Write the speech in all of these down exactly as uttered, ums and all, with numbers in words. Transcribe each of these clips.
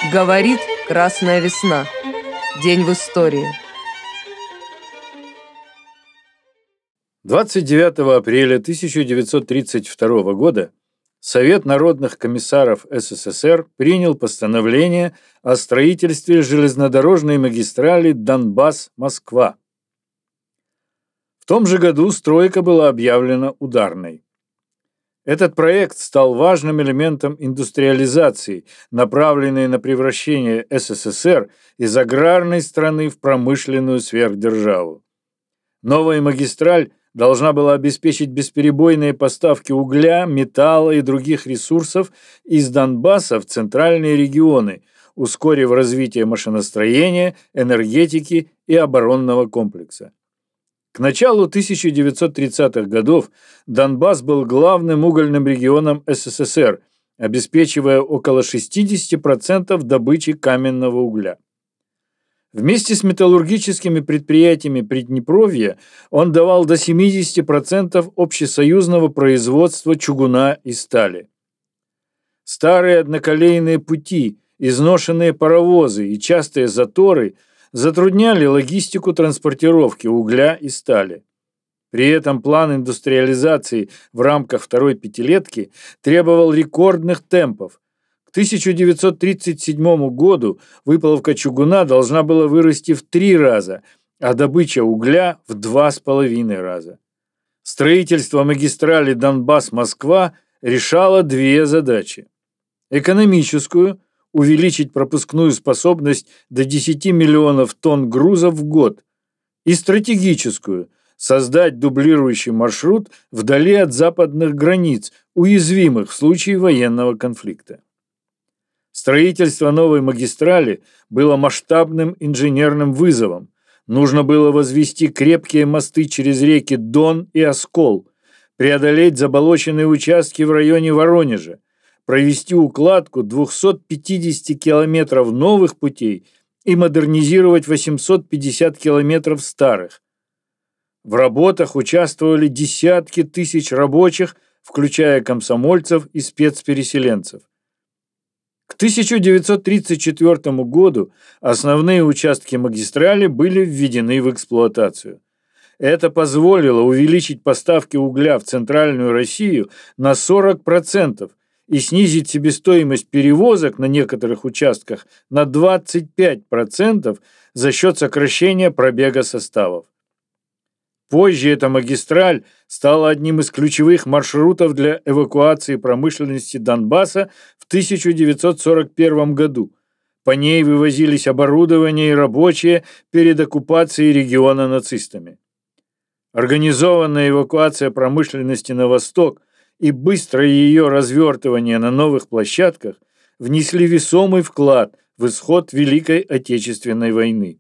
Говорит Красная Весна. День в истории. двадцать девятого апреля тысяча девятьсот тридцать второго года Совет народных комиссаров СССР принял постановление о строительстве железнодорожной магистрали Донбасс-Москва. В том же году стройка была объявлена ударной. Этот проект стал важным элементом индустриализации, направленной на превращение СССР из аграрной страны в промышленную сверхдержаву. Новая магистраль должна была обеспечить бесперебойные поставки угля, металла и других ресурсов из Донбасса в центральные регионы, ускорив развитие машиностроения, энергетики и оборонного комплекса. К началу тысяча девятьсот тридцатых годов Донбасс был главным угольным регионом СССР, обеспечивая около шестьдесят процентов добычи каменного угля. Вместе с металлургическими предприятиями Приднепровья он давал до семьдесят процентов общесоюзного производства чугуна и стали. Старые одноколейные пути, изношенные паровозы и частые заторы затрудняли логистику транспортировки угля и стали. При этом план индустриализации в рамках второй пятилетки требовал рекордных темпов. К тысяча девятьсот тридцать седьмому году выплавка чугуна должна была вырасти в три раза, а добыча угля в два с половиной раза. Строительство магистрали Донбасс-Москва решало две задачи. Экономическую – увеличить пропускную способность до десяти миллионов тонн грузов в год, и стратегическую – создать дублирующий маршрут вдали от западных границ, уязвимых в случае военного конфликта. Строительство новой магистрали было масштабным инженерным вызовом. Нужно было возвести крепкие мосты через реки Дон и Оскол, преодолеть заболоченные участки в районе Воронежа, провести укладку двухсот пятидесяти километров новых путей и модернизировать восемьсот пятьдесят километров старых. В работах участвовали десятки тысяч рабочих, включая комсомольцев и спецпереселенцев. К тысяча девятьсот тридцать четвёртому году основные участки магистрали были введены в эксплуатацию. Это позволило увеличить поставки угля в Центральную Россию на сорок процентов и снизить себестоимость перевозок на некоторых участках на двадцать пять процентов за счет сокращения пробега составов. Позже эта магистраль стала одним из ключевых маршрутов для эвакуации промышленности Донбасса в тысяча девятьсот сорок первом году. По ней вывозились оборудование и рабочие перед оккупацией региона нацистами. Организованная эвакуация промышленности на восток и быстрое ее развертывание на новых площадках внесли весомый вклад в исход Великой Отечественной войны.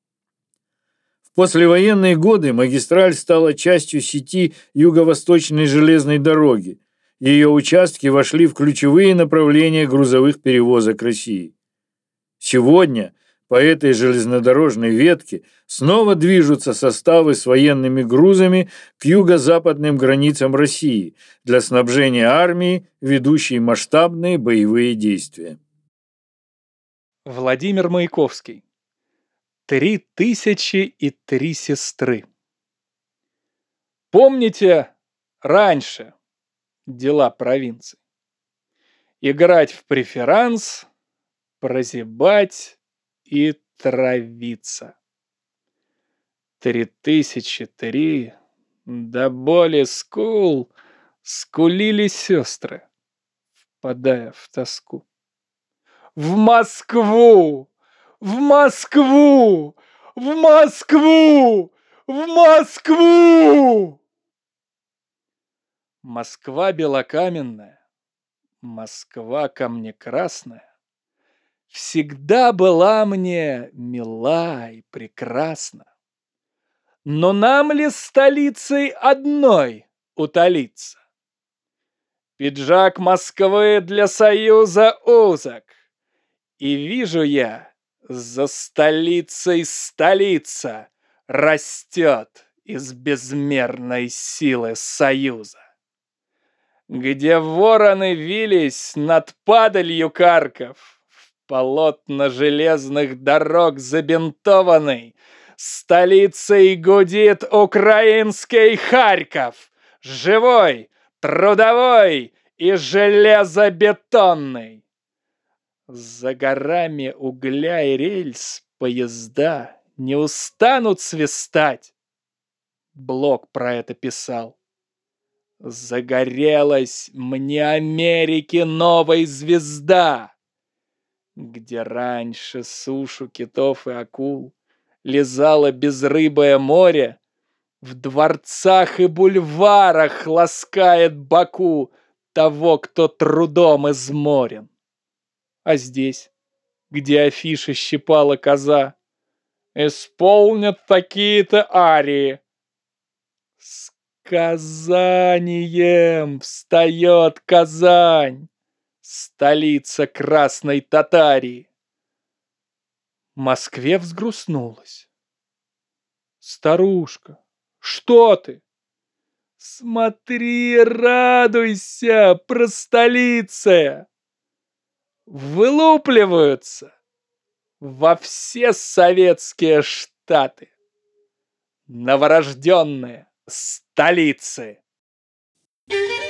В послевоенные годы магистраль стала частью сети Юго-Восточной железной дороги. Ее участки вошли в ключевые направления грузовых перевозок России. Сегодня по этой железнодорожной ветке снова движутся составы с военными грузами к юго-западным границам России для снабжения армии, ведущей масштабные боевые действия. Владимир Маяковский. Три тысячи и три сестры. Помните раньше дела провинции? Играть в преферанс, прозябать и травиться. Три тысячи три, до боли скул, скулили сестры, впадая в тоску. В Москву! В Москву! В Москву! В Москву! Москва белокаменная, Москва камнекрасная, всегда была мне мила и прекрасна. Но нам ли столицей одной утолиться? Пиджак Москвы для Союза узок, и вижу я, за столицей столица растет из безмерной силы Союза. Где вороны вились над падалью Карков, полотна железных дорог забинтованный, столицей гудит украинский Харьков, живой, трудовой и железобетонный. За горами угля и рельс поезда не устанут свистать. Блок про это писал. Загорелась мне Америки новой звезда, где раньше сушу китов и акул лизало безрыбое море, в дворцах и бульварах ласкает Баку того, кто трудом изморен. А здесь, где афиши щипала коза, исполнят такие-то арии. С Казанием встает Казань, столица Красной Татарии. Москве взгрустнулась. Старушка, что ты? Смотри, радуйся, простолиция! Вылупливаются во все советские штаты новорожденные столицы.